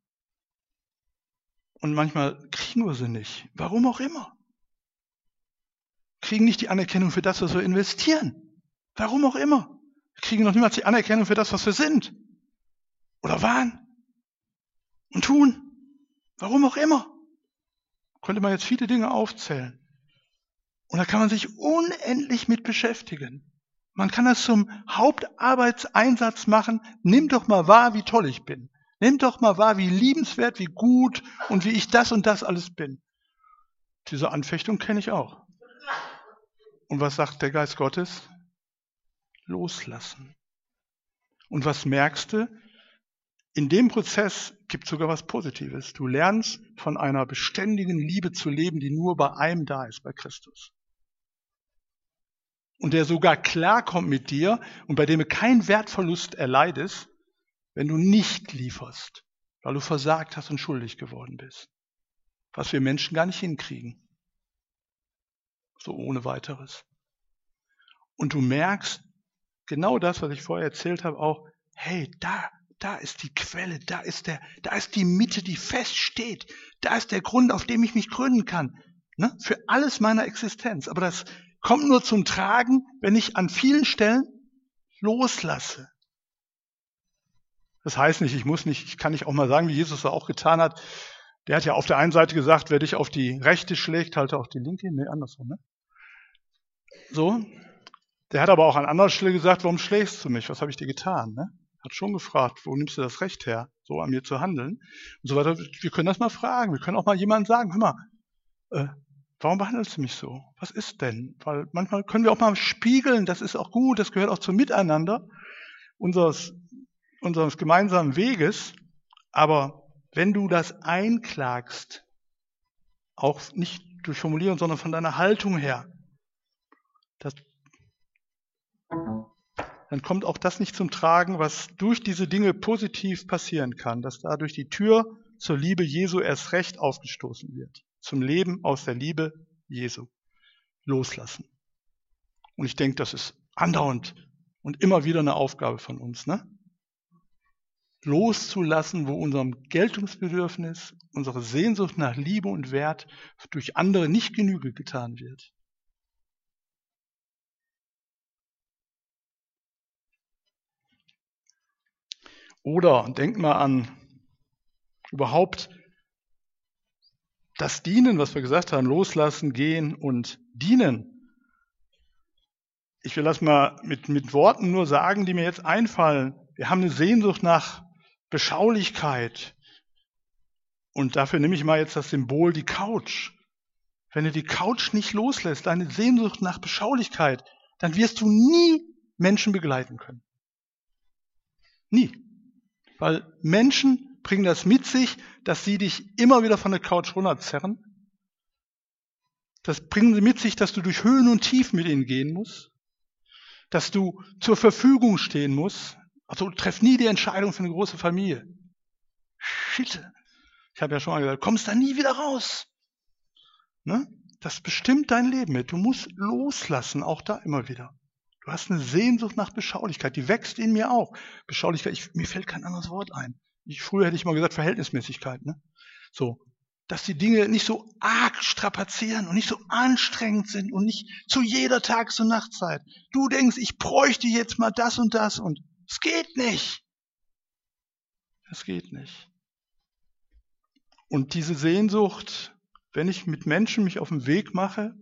Und manchmal kriegen wir sie nicht. Warum auch immer. Kriegen nicht die Anerkennung für das, was wir investieren. Warum auch immer. Wir kriegen noch niemals die Anerkennung für das, was wir sind. Oder waren. Und tun. Warum auch immer. Könnte man jetzt viele Dinge aufzählen. Und da kann man sich unendlich mit beschäftigen. Man kann das zum Hauptarbeitseinsatz machen. Nimm doch mal wahr, wie toll ich bin. Nimm doch mal wahr, wie liebenswert, wie gut und wie ich das und das alles bin. Diese Anfechtung kenne ich auch. Und was sagt der Geist Gottes? Loslassen. Und was merkst du? In dem Prozess gibt es sogar was Positives. Du lernst von einer beständigen Liebe zu leben, die nur bei einem da ist, bei Christus. Und der sogar klarkommt mit dir und bei dem du keinen Wertverlust erleidest, wenn du nicht lieferst, weil du versagt hast und schuldig geworden bist. Was wir Menschen gar nicht hinkriegen. So ohne weiteres. Und du merkst genau das, was ich vorher erzählt habe, auch, hey, da, da ist die Quelle, da ist der, da ist die Mitte, die feststeht. Da ist der Grund, auf dem ich mich gründen kann. Ne? Für alles meiner Existenz. Aber das kommt nur zum Tragen, wenn ich an vielen Stellen loslasse. Das heißt nicht, ich muss nicht, ich kann nicht auch mal sagen, wie Jesus das auch getan hat, Der hat ja auf der einen Seite gesagt, wer dich auf die rechte schlägt, halte auch die linke. Nee, andersrum, ne? So. Der hat aber auch an anderer Stelle gesagt, warum schlägst du mich? Was habe ich dir getan? Ne? Hat schon gefragt, wo nimmst du das Recht her, so an mir zu handeln? Und so weiter. Wir können das mal fragen. Wir können auch mal jemandem sagen, hör mal, äh, warum behandelst du mich so? Was ist denn? Weil manchmal können wir auch mal spiegeln, das ist auch gut, das gehört auch zum Miteinander unseres, unseres gemeinsamen Weges. Aber wenn du das einklagst, auch nicht durch Formulieren, sondern von deiner Haltung her, das, dann kommt auch das nicht zum Tragen, was durch diese Dinge positiv passieren kann, dass dadurch die Tür zur Liebe Jesu erst recht aufgestoßen wird. Zum Leben aus der Liebe Jesu. Loslassen. Und ich denke, das ist andauernd und immer wieder eine Aufgabe von uns, ne? Loszulassen, wo unserem Geltungsbedürfnis, unsere Sehnsucht nach Liebe und Wert durch andere nicht Genüge getan wird. Oder denk mal an überhaupt das Dienen, was wir gesagt haben, loslassen, gehen und dienen. Ich will das mal mit, mit Worten nur sagen, die mir jetzt einfallen. Wir haben eine Sehnsucht nach Beschaulichkeit. Und dafür nehme ich mal jetzt das Symbol, die Couch. Wenn du die Couch nicht loslässt, deine Sehnsucht nach Beschaulichkeit, dann wirst du nie Menschen begleiten können. Nie. Weil Menschen bringen das mit sich, dass sie dich immer wieder von der Couch runterzerren. Das bringen sie mit sich, dass du durch Höhen und Tiefen mit ihnen gehen musst. Dass du zur Verfügung stehen musst. Also treff nie die Entscheidung für eine große Familie. Shit. Ich habe ja schon mal gesagt, du kommst da nie wieder raus. Ne? Das bestimmt dein Leben mit. Du musst loslassen, auch da immer wieder. Du hast eine Sehnsucht nach Beschaulichkeit, die wächst in mir auch. Beschaulichkeit, ich, mir fällt kein anderes Wort ein. Ich, früher hätte ich mal gesagt Verhältnismäßigkeit. Ne? So, dass die Dinge nicht so arg strapazieren und nicht so anstrengend sind und nicht zu jeder Tages- und Nachtzeit. Du denkst, ich bräuchte jetzt mal das und das und es geht nicht. Es geht nicht. Und diese Sehnsucht, wenn ich mit Menschen mich auf den Weg mache,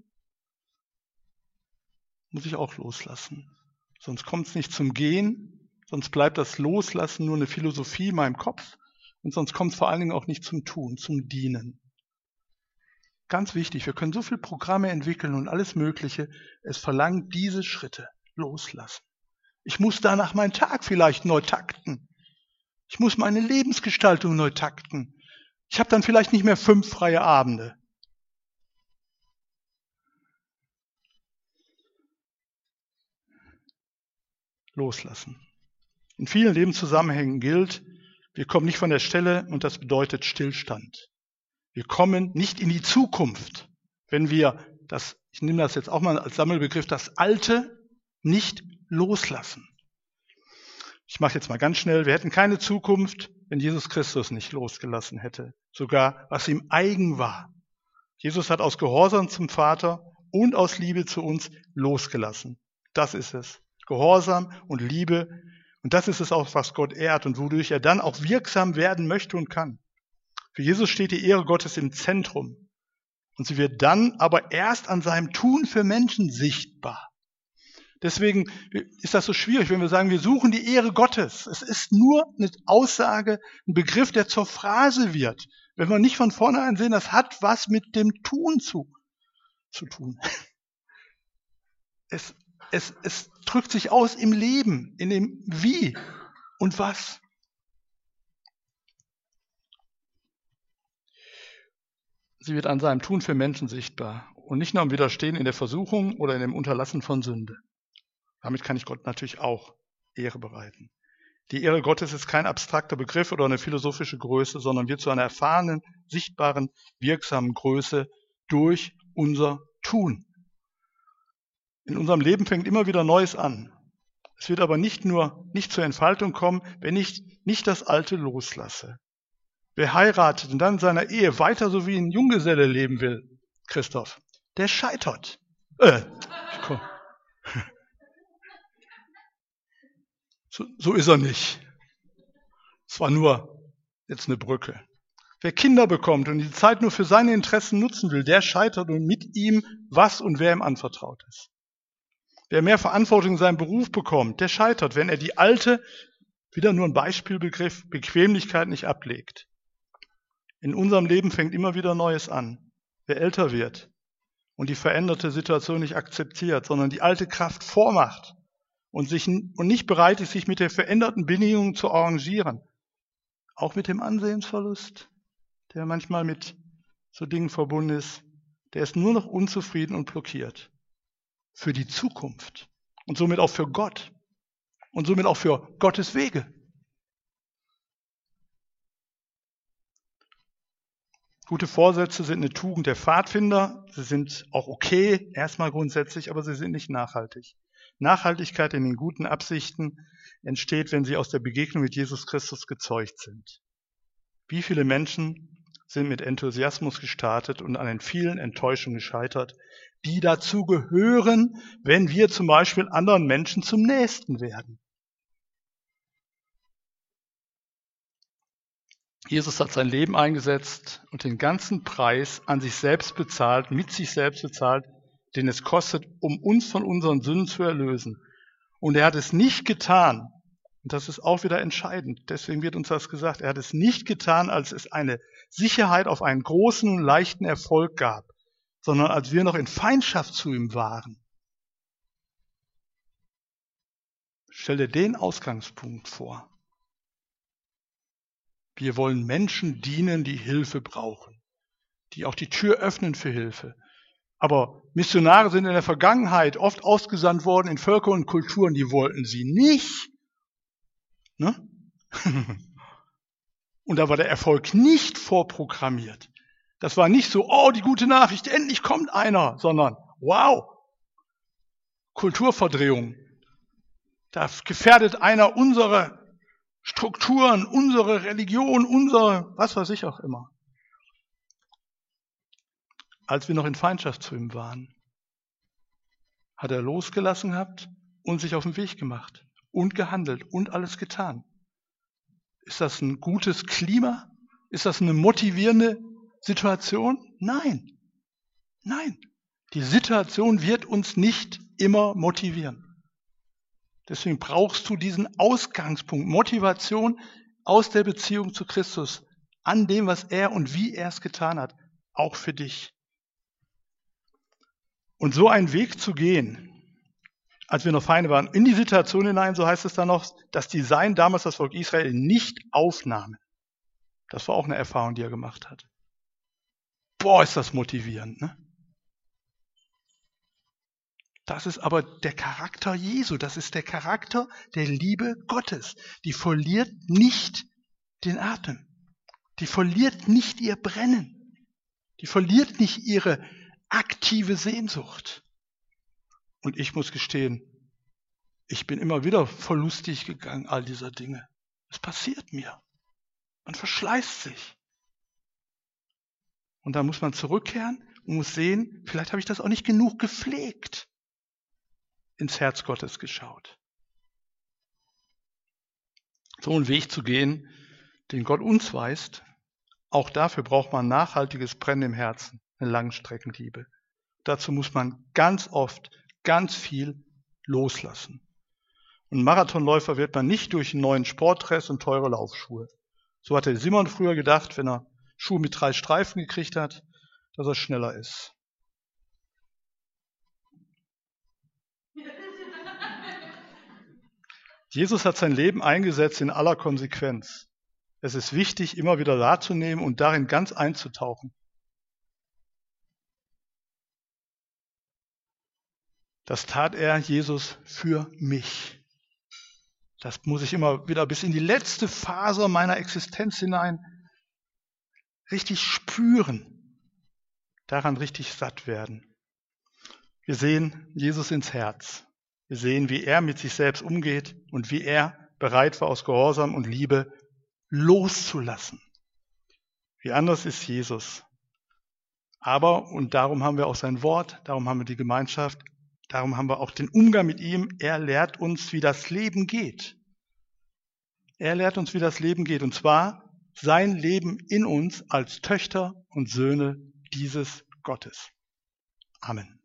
muss ich auch loslassen. Sonst kommt es nicht zum Gehen, sonst bleibt das Loslassen nur eine Philosophie in meinem Kopf und sonst kommt es vor allen Dingen auch nicht zum Tun, zum Dienen. Ganz wichtig, wir können so viele Programme entwickeln und alles Mögliche. Es verlangt diese Schritte, loslassen. Ich muss danach meinen Tag vielleicht neu takten. Ich muss meine Lebensgestaltung neu takten. Ich habe dann vielleicht nicht mehr fünf freie Abende. Loslassen. In vielen Lebenszusammenhängen gilt, wir kommen nicht von der Stelle und das bedeutet Stillstand. Wir kommen nicht in die Zukunft, wenn wir das, ich nehme das jetzt auch mal als Sammelbegriff, das Alte nicht loslassen. Ich mache jetzt mal ganz schnell, wir hätten keine Zukunft, wenn Jesus Christus nicht losgelassen hätte. Sogar, was ihm eigen war. Jesus hat aus Gehorsam zum Vater und aus Liebe zu uns losgelassen. Das ist es. Gehorsam und Liebe. Und das ist es auch, was Gott ehrt und wodurch er dann auch wirksam werden möchte und kann. Für Jesus steht die Ehre Gottes im Zentrum. Und sie wird dann aber erst an seinem Tun für Menschen sichtbar. Deswegen ist das so schwierig, wenn wir sagen, wir suchen die Ehre Gottes. Es ist nur eine Aussage, ein Begriff, der zur Phrase wird. Wenn wir nicht von vornherein sehen, das hat was mit dem Tun zu, zu tun. Es, es, es drückt sich aus im Leben, in dem Wie und was. Sie wird an seinem Tun für Menschen sichtbar und nicht nur am Widerstehen in der Versuchung oder in dem Unterlassen von Sünde. Damit kann ich Gott natürlich auch Ehre bereiten. Die Ehre Gottes ist kein abstrakter Begriff oder eine philosophische Größe, sondern wird zu einer erfahrenen, sichtbaren, wirksamen Größe durch unser Tun. In unserem Leben fängt immer wieder Neues an. Es wird aber nicht nur nicht zur Entfaltung kommen, wenn ich nicht das Alte loslasse. Wer heiratet und dann in seiner Ehe weiter so wie ein Junggeselle leben will, Christoph, der scheitert. Äh, komm. So, so ist er nicht. Es war nur jetzt eine Brücke. Wer Kinder bekommt und die Zeit nur für seine Interessen nutzen will, der scheitert und mit ihm, was und wer ihm anvertraut ist. Wer mehr Verantwortung in seinem Beruf bekommt, der scheitert, wenn er die alte, wieder nur ein Beispielbegriff, Bequemlichkeit nicht ablegt. In unserem Leben fängt immer wieder Neues an. Wer älter wird und die veränderte Situation nicht akzeptiert, sondern die alte Kraft vormacht und, sich, und nicht bereit ist, sich mit der veränderten Bedingungen zu arrangieren, auch mit dem Ansehensverlust, der manchmal mit so Dingen verbunden ist, der ist nur noch unzufrieden und blockiert. Für die Zukunft und somit auch für Gott und somit auch für Gottes Wege. Gute Vorsätze sind eine Tugend der Pfadfinder. Sie sind auch okay, erstmal grundsätzlich, aber sie sind nicht nachhaltig. Nachhaltigkeit in den guten Absichten entsteht, wenn sie aus der Begegnung mit Jesus Christus gezeugt sind. Wie viele Menschen sind mit Enthusiasmus gestartet und an den vielen Enttäuschungen gescheitert, die dazu gehören, wenn wir zum Beispiel anderen Menschen zum Nächsten werden. Jesus hat sein Leben eingesetzt und den ganzen Preis an sich selbst bezahlt, mit sich selbst bezahlt, den es kostet, um uns von unseren Sünden zu erlösen. Und er hat es nicht getan, und das ist auch wieder entscheidend, deswegen wird uns das gesagt, er hat es nicht getan, als es eine Sicherheit auf einen großen und leichten Erfolg gab, sondern als wir noch in Feindschaft zu ihm waren. Stell dir den Ausgangspunkt vor. Wir wollen Menschen dienen, die Hilfe brauchen, die auch die Tür öffnen für Hilfe. Aber Missionare sind in der Vergangenheit oft ausgesandt worden in Völker und Kulturen, die wollten sie nicht. Ne? Und da war der Erfolg nicht vorprogrammiert. Das war nicht so, oh, die gute Nachricht, endlich kommt einer, sondern, wow, Kulturverdrehung. Da gefährdet einer unsere Strukturen, unsere Religion, unser, was weiß ich auch immer. Als wir noch in Feindschaft zu ihm waren, hat er losgelassen gehabt und sich auf den Weg gemacht und gehandelt und alles getan. Ist das ein gutes Klima? Ist das eine motivierende Situation? Nein. Nein. Die Situation wird uns nicht immer motivieren. Deswegen brauchst du diesen Ausgangspunkt, Motivation aus der Beziehung zu Christus, an dem, was er und wie er es getan hat, auch für dich. Und so einen Weg zu gehen, als wir noch Feinde waren, in die Situation hinein, so heißt es dann noch, dass die Sein damals das Volk Israel nicht aufnahmen. Das war auch eine Erfahrung, die er gemacht hat. Boah, ist das motivierend, ne? Das ist aber der Charakter Jesu, das ist der Charakter der Liebe Gottes. Die verliert nicht den Atem, die verliert nicht ihr Brennen, die verliert nicht ihre aktive Sehnsucht. Und ich muss gestehen, ich bin immer wieder verlustig gegangen, all dieser Dinge. Es passiert mir. Man verschleißt sich. Und da muss man zurückkehren und muss sehen, vielleicht habe ich das auch nicht genug gepflegt. Ins Herz Gottes geschaut. So einen Weg zu gehen, den Gott uns weist, auch dafür braucht man nachhaltiges Brennen im Herzen, eine Langstreckenliebe. Dazu muss man ganz oft ganz viel loslassen. Und ein Marathonläufer wird man nicht durch einen neuen Sportdress und teure Laufschuhe. So hatte Simon früher gedacht, wenn er Schuhe mit drei Streifen gekriegt hat, dass er schneller ist. Jesus hat sein Leben eingesetzt in aller Konsequenz. Es ist wichtig, immer wieder wahrzunehmen und darin ganz einzutauchen. Das tat er, Jesus, für mich. Das muss ich immer wieder bis in die letzte Faser meiner Existenz hinein richtig spüren, daran richtig satt werden. Wir sehen Jesus ins Herz. Wir sehen, wie er mit sich selbst umgeht und wie er bereit war, aus Gehorsam und Liebe loszulassen. Wie anders ist Jesus. Aber, und darum haben wir auch sein Wort, darum haben wir die Gemeinschaft, darum haben wir auch den Umgang mit ihm. Er lehrt uns, wie das Leben geht. Er lehrt uns, wie das Leben geht. Und zwar sein Leben in uns als Töchter und Söhne dieses Gottes. Amen.